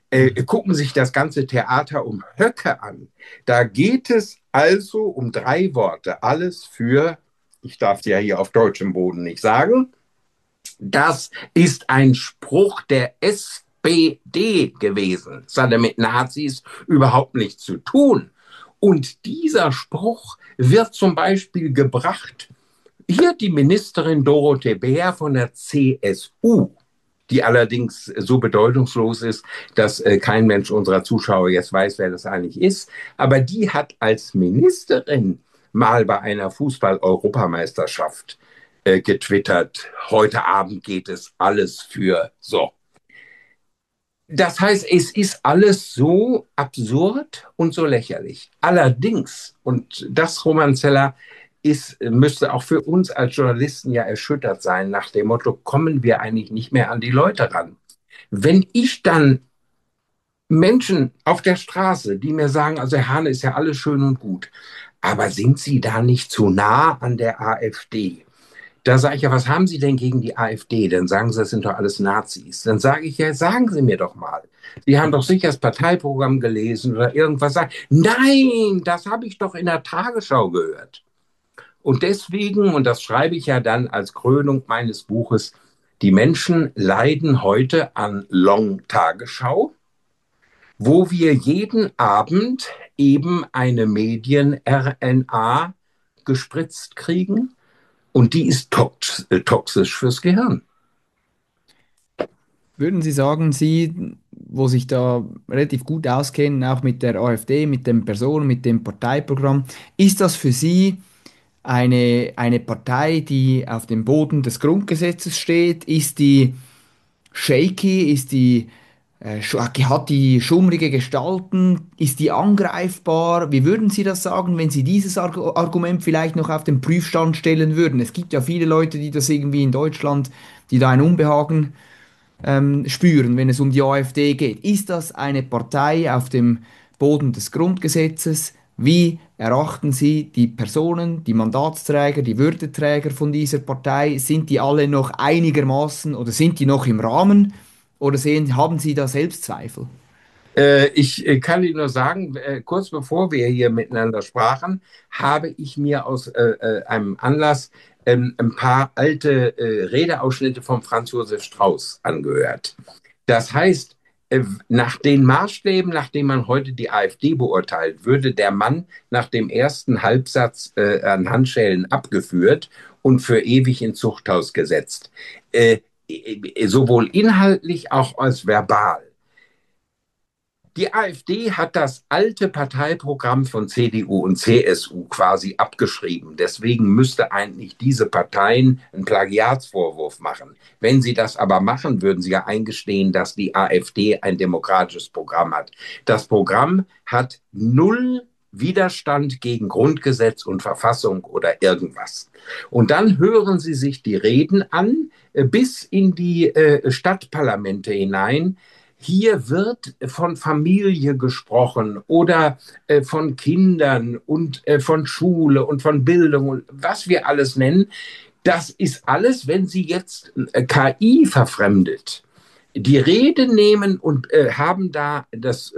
Gucken sich das ganze Theater um Höcke an. Da geht es also um drei Worte. Alles für, ich darf es ja hier auf deutschem Boden nicht sagen, das ist ein Spruch der SPD gewesen. Das hatte mit Nazis überhaupt nichts zu tun. Und dieser Spruch wird zum Beispiel gebracht. Hier die Ministerin Dorothee Bär von der CSU, die allerdings so bedeutungslos ist, dass kein Mensch unserer Zuschauer jetzt weiß, wer das eigentlich ist. Aber die hat als Ministerin mal bei einer Fußball-Europameisterschaft getwittert, heute Abend geht es alles für so. Das heißt, es ist alles so absurd und so lächerlich. Allerdings, und das, Roman Zeller, müsste auch für uns als Journalisten ja erschüttert sein, nach dem Motto, kommen wir eigentlich nicht mehr an die Leute ran. Wenn ich dann Menschen auf der Straße, die mir sagen, also Herr Hahne, ist ja alles schön und gut, aber sind Sie da nicht zu nah an der AfD? Da sage ich ja, was haben Sie denn gegen die AfD? Dann sagen Sie, das sind doch alles Nazis. Dann sage ich ja, sagen Sie mir doch mal. Sie haben doch sicher das Parteiprogramm gelesen oder irgendwas sagen. Nein, das habe ich doch in der Tagesschau gehört. Und deswegen, und das schreibe ich ja dann als Krönung meines Buches, die Menschen leiden heute an Long-Tagesschau, wo wir jeden Abend eben eine Medien-RNA gespritzt kriegen und die ist toxisch fürs Gehirn. Würden Sie sagen, Sie, wo sich da relativ gut auskennen, auch mit der AfD, mit den Personen, mit dem Parteiprogramm, ist das für Sie eine Partei, die auf dem Boden des Grundgesetzes steht? Ist die shaky? Hat die schummrige Gestalten? Ist die angreifbar? Wie würden Sie das sagen, wenn Sie dieses Argument vielleicht noch auf den Prüfstand stellen würden? Es gibt ja viele Leute, die das irgendwie in Deutschland, die da ein Unbehagen spüren, wenn es um die AfD geht. Ist das eine Partei auf dem Boden des Grundgesetzes? Wie erachten Sie die Personen, die Mandatsträger, die Würdeträger von dieser Partei? Sind die alle noch einigermaßen oder sind die noch im Rahmen? Oder haben Sie da Selbstzweifel? Ich kann Ihnen nur sagen, kurz bevor wir hier miteinander sprachen, habe ich mir aus einem Anlass ein paar alte Redeausschnitte von Franz Josef Strauß angehört. Das heißt, nach den Maßstäben, nach denen man heute die AfD beurteilt, würde der Mann nach dem ersten Halbsatz an Handschellen abgeführt und für ewig ins Zuchthaus gesetzt. Sowohl inhaltlich auch als verbal. Die AfD hat das alte Parteiprogramm von CDU und CSU quasi abgeschrieben. Deswegen müsste eigentlich diese Parteien einen Plagiatsvorwurf machen. Wenn sie das aber machen, würden sie ja eingestehen, dass die AfD ein demokratisches Programm hat. Das Programm hat null Widerstand gegen Grundgesetz und Verfassung oder irgendwas. Und dann hören Sie sich die Reden an, bis in die Stadtparlamente hinein. Hier wird von Familie gesprochen oder von Kindern und von Schule und von Bildung und was wir alles nennen. Das ist alles, wenn Sie jetzt KI verfremdet, die Rede nehmen und haben da das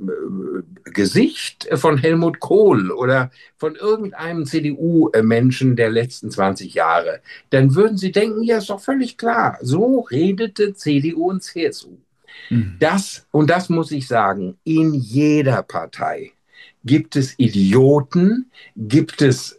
Gesicht von Helmut Kohl oder von irgendeinem CDU-Menschen der letzten 20 Jahre, dann würden Sie denken, ja, ist doch völlig klar, so redete CDU und CSU. Mhm. Und das muss ich sagen, in jeder Partei gibt es Idioten, gibt es,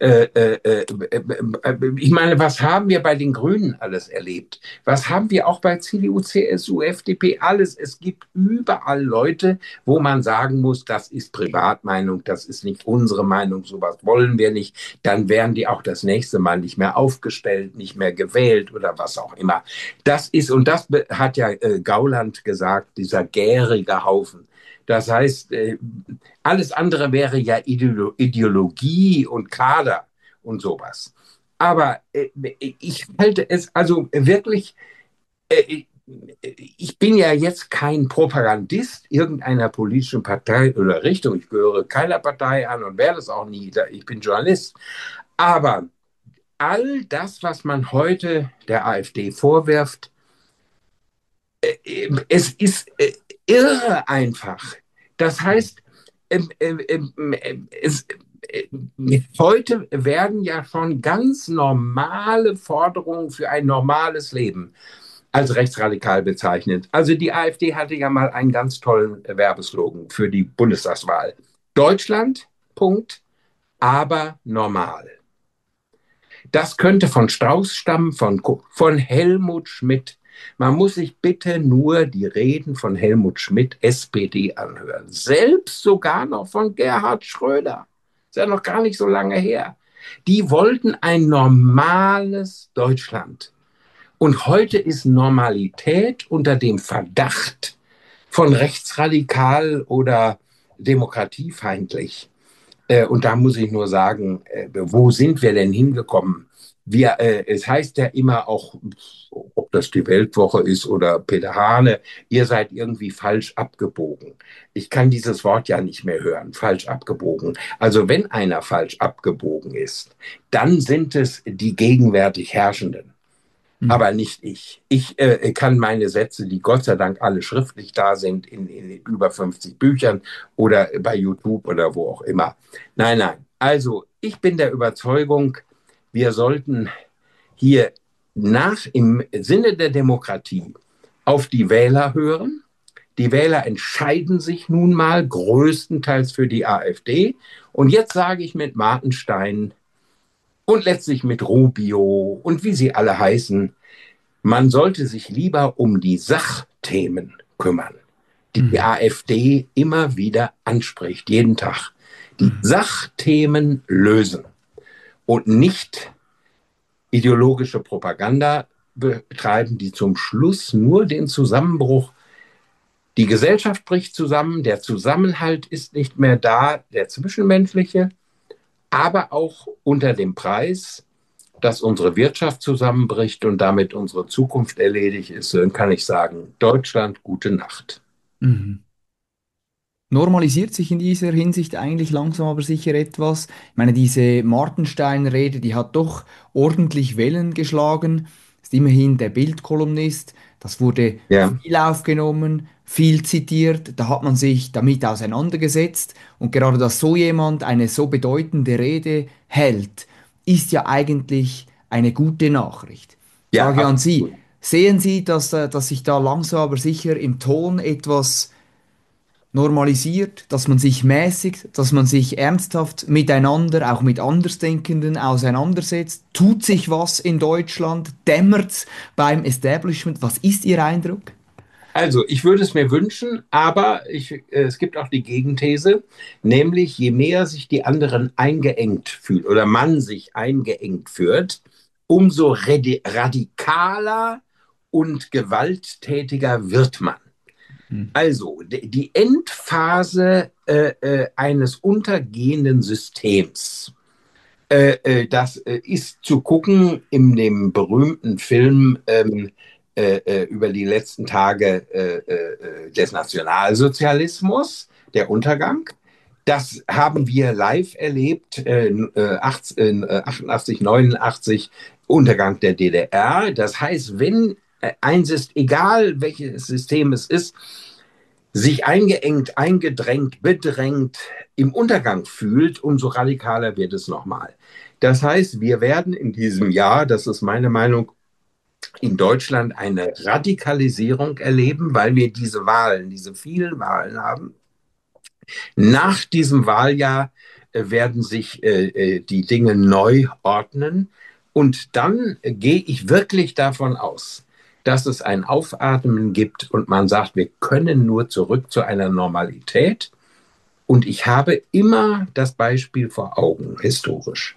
ich meine, was haben wir bei den Grünen alles erlebt? Was haben wir auch bei CDU, CSU, FDP, alles? Es gibt überall Leute, wo man sagen muss, das ist Privatmeinung, das ist nicht unsere Meinung, sowas wollen wir nicht. Dann werden die auch das nächste Mal nicht mehr aufgestellt, nicht mehr gewählt oder was auch immer. Und das hat ja Gauland gesagt, dieser gärige Haufen. Das heißt, alles andere wäre ja Ideologie und Kader und sowas. Aber ich halte es also wirklich, äh, ich bin ja jetzt kein Propagandist irgendeiner politischen Partei oder Richtung. Ich gehöre keiner Partei an und werde es auch nie. Ich bin Journalist. Aber all das, was man heute der AfD vorwirft, es ist irre einfach. Das heißt, ähm, ähm, ähm, es, heute werden ja schon ganz normale Forderungen für ein normales Leben als rechtsradikal bezeichnet. Also die AfD hatte ja mal einen ganz tollen Werbeslogan für die Bundestagswahl. Deutschland, Punkt, aber normal. Das könnte von Strauß stammen, von Helmut Schmidt. Man muss sich bitte nur die Reden von Helmut Schmidt, SPD, anhören. Selbst sogar noch von Gerhard Schröder. Ist ja noch gar nicht so lange her. Die wollten ein normales Deutschland. Und heute ist Normalität unter dem Verdacht von rechtsradikal oder demokratiefeindlich. Und da muss ich nur sagen, wo sind wir denn hingekommen? Es heißt ja immer auch, ob das die Weltwoche ist oder Peter Hane, ihr seid irgendwie falsch abgebogen. Ich kann dieses Wort ja nicht mehr hören, falsch abgebogen. Also wenn einer falsch abgebogen ist, dann sind es die gegenwärtig Herrschenden, Mhm. aber nicht ich. Ich kann meine Sätze, die Gott sei Dank alle schriftlich da sind, in über 50 Büchern oder bei YouTube oder wo auch immer. Nein, nein. Also ich bin der Überzeugung, wir sollten hier im Sinne der Demokratie auf die Wähler hören. Die Wähler entscheiden sich nun mal größtenteils für die AfD. Und jetzt sage ich mit Martenstein und letztlich mit Rubio und wie sie alle heißen, man sollte sich lieber um die Sachthemen kümmern, die die Mhm. AfD immer wieder anspricht, jeden Tag. Die Mhm. Sachthemen lösen und nicht ideologische Propaganda betreiben, die zum Schluss nur den Zusammenbruch, die Gesellschaft bricht zusammen, der Zusammenhalt ist nicht mehr da, der zwischenmenschliche, aber auch unter dem Preis, dass unsere Wirtschaft zusammenbricht und damit unsere Zukunft erledigt ist, dann kann ich sagen, Deutschland, gute Nacht. Mhm. Normalisiert sich in dieser Hinsicht eigentlich langsam aber sicher etwas. Ich meine, diese Martenstein-Rede, die hat doch ordentlich Wellen geschlagen. Ist immerhin der Bild-Kolumnist. Das wurde Ja, viel aufgenommen, viel zitiert. Da hat man sich damit auseinandergesetzt. Und gerade, dass so jemand eine so bedeutende Rede hält, ist ja eigentlich eine gute Nachricht. ja, Frage an Sie. absolut. Sehen Sie, dass sich da langsam aber sicher im Ton etwas normalisiert, dass man sich mäßigt, dass man sich ernsthaft miteinander, auch mit Andersdenkenden auseinandersetzt? Tut sich was in Deutschland? Dämmert's beim Establishment? Was ist Ihr Eindruck? Also, ich würde es mir wünschen, aber es gibt auch die Gegenthese, nämlich je mehr sich die anderen eingeengt fühlen oder man sich eingeengt fühlt, umso radikaler und gewalttätiger wird man. Hm. Also, die Endphase eines untergehenden Systems, das ist zu gucken in dem berühmten Film über die letzten Tage des Nationalsozialismus, der Untergang. Das haben wir live erlebt, 88, 89, Untergang der DDR. Das heißt, wenn ein System, egal welches System es ist, sich eingeengt, eingedrängt, bedrängt, im Untergang fühlt, umso radikaler wird es nochmal. Das heißt, wir werden in diesem Jahr, das ist meine Meinung, in Deutschland eine Radikalisierung erleben, weil wir diese Wahlen, diese vielen Wahlen haben. Nach diesem Wahljahr werden sich die Dinge neu ordnen. Und dann gehe ich wirklich davon aus, dass es ein Aufatmen gibt und man sagt, wir können nur zurück zu einer Normalität. Und ich habe immer das Beispiel vor Augen, historisch.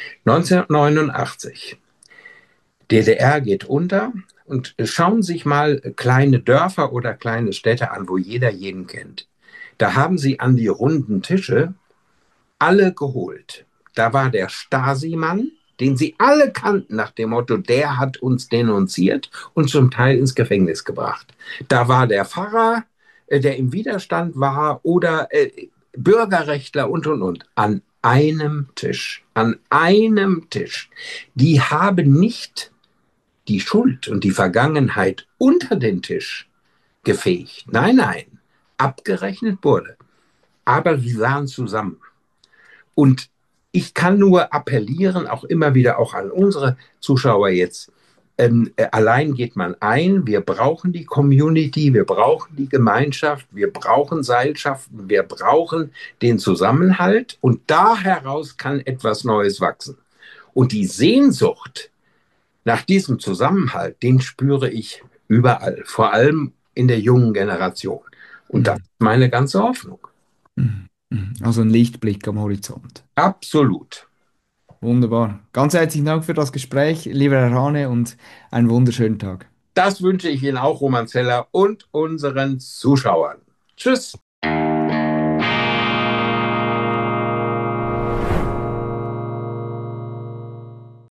1989, DDR geht unter und schauen sich mal kleine Dörfer oder kleine Städte an, wo jeder jeden kennt. Da haben sie an die runden Tische alle geholt. Da war der Stasi-Mann, den sie alle kannten nach dem Motto, der hat uns denunziert und zum Teil ins Gefängnis gebracht. Da war der Pfarrer, der im Widerstand war oder Bürgerrechtler und. An einem Tisch. An einem Tisch. Die haben nicht die Schuld und die Vergangenheit unter den Tisch gefegt. Nein, nein. abgerechnet wurde. Aber sie waren zusammen. Und ich kann nur appellieren, auch immer wieder auch an unsere Zuschauer jetzt, allein geht man ein. Wir brauchen die Community, wir brauchen die Gemeinschaft, wir brauchen Seilschaften, wir brauchen den Zusammenhalt und da heraus kann etwas Neues wachsen. Und die Sehnsucht nach diesem Zusammenhalt, den spüre ich überall, vor allem in der jungen Generation. Und das Mhm. ist meine ganze Hoffnung. Mhm. Mhm. Also ein Lichtblick am Horizont. Absolut. Wunderbar. Ganz herzlichen Dank für das Gespräch, lieber Herr Hane, und einen wunderschönen Tag. Das wünsche ich Ihnen auch, Roman Zeller, und unseren Zuschauern. Tschüss.